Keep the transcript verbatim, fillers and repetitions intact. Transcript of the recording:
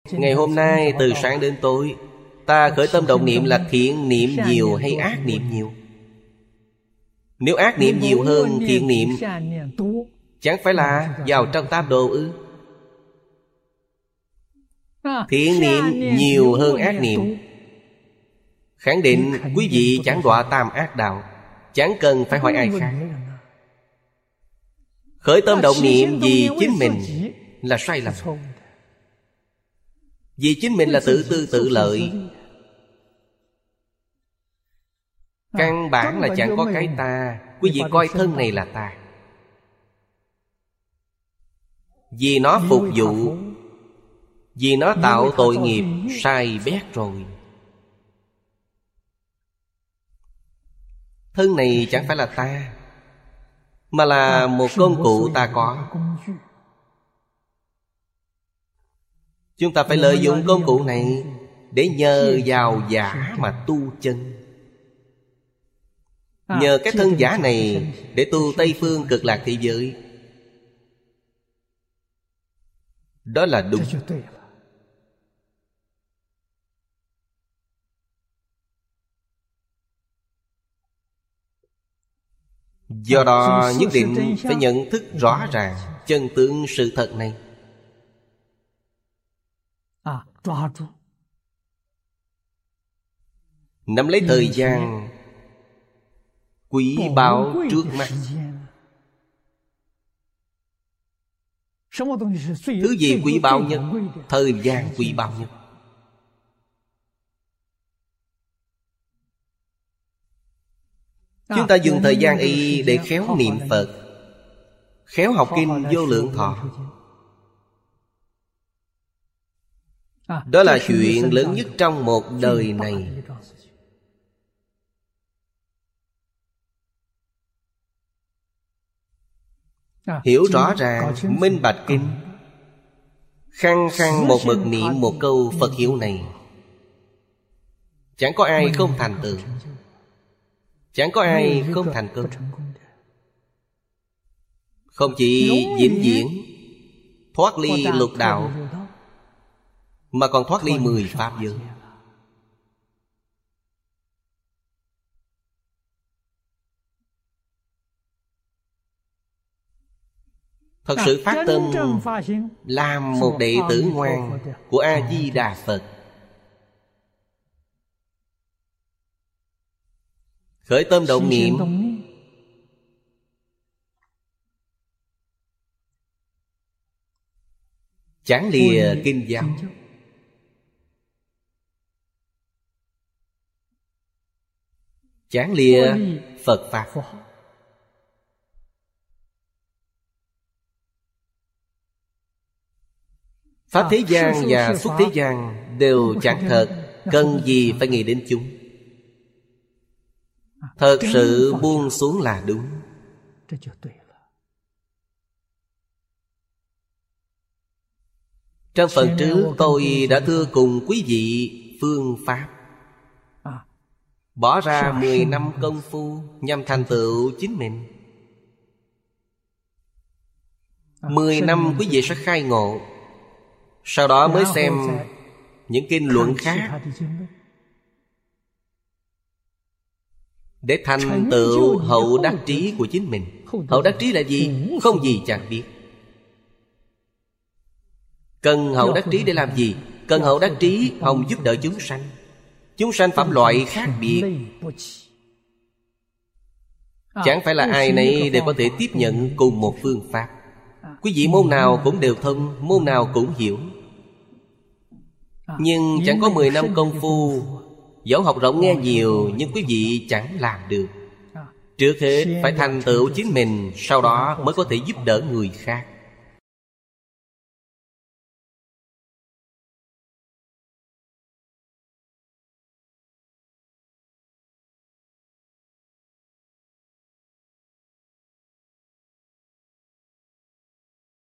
Ngày hôm nay từ sáng đến tối, ta khởi tâm động niệm là thiện niệm nhiều hay ác niệm nhiều? Nếu ác niệm nhiều hơn thiện niệm, chẳng phải là vào trong tam đồ ư? Thiện niệm nhiều hơn ác niệm, khẳng định quý vị chẳng đọa tam ác đạo. Chẳng cần phải hỏi ai khác. Khởi tâm động niệm vì chính mình là sai lầm. Vì chính mình là tự tư tự lợi. Căn bản là chẳng có cái ta. Quý vị coi thân này là ta. Vì nó phục vụ, vì nó tạo tội nghiệp, sai bét rồi. Thân này chẳng phải là ta, mà là một công cụ ta có. Chúng ta phải lợi dụng công cụ này để nhờ vào giả mà tu chân. Nhờ cái thân giả này để tu Tây Phương Cực Lạc Thế Giới. Đó là đúng. Do đó nhất định phải nhận thức rõ ràng chân tướng sự thật này. Nắm lấy thời gian quý báu trước mắt. Thứ gì quý báu nhất? Thời gian quý báu nhất. Chúng ta dùng thời gian y để khéo niệm Phật, khéo học kinh Vô Lượng Thọ. Đó là chuyện lớn nhất trong một đời này. Hiểu rõ ràng, minh bạch kinh, khăng khăng một mực niệm một câu Phật hiệu này, chẳng có ai không thành tựu, chẳng có ai không thành công. Không chỉ vĩnh viễn thoát ly lục đạo, mà còn thoát ly mười pháp giới. Thật sự phát tâm làm một đệ tử ngoan của A-di-đà Phật. Khởi tâm động niệm, chẳng lìa kinh giáo, chẳng lìa Phật Pháp. Pháp thế gian và xuất thế gian đều chẳng thật, cần gì phải nghĩ đến chúng. Thật sự buông xuống là đúng. Trong phần trước tôi đã thưa cùng quý vị phương pháp. Bỏ ra mười năm công phu nhằm thành tựu chính mình. Mười năm quý vị sẽ khai ngộ. Sau đó mới xem những kinh luận khác để thành tựu hậu đắc trí của chính mình. Hậu đắc trí là gì? Không gì chẳng biết. Cần hậu đắc trí để làm gì? Cần hậu đắc trí hòng giúp đỡ chúng sanh. Chúng sanh phẩm loại khác biệt, chẳng phải là ai nấy đều có thể tiếp nhận cùng một phương pháp. Quý vị môn nào cũng đều thông, môn nào cũng hiểu. Nhưng chẳng có mười năm công phu, dẫu học rộng nghe nhiều, nhưng quý vị chẳng làm được. Trước hết phải thành tựu chính mình, sau đó mới có thể giúp đỡ người khác.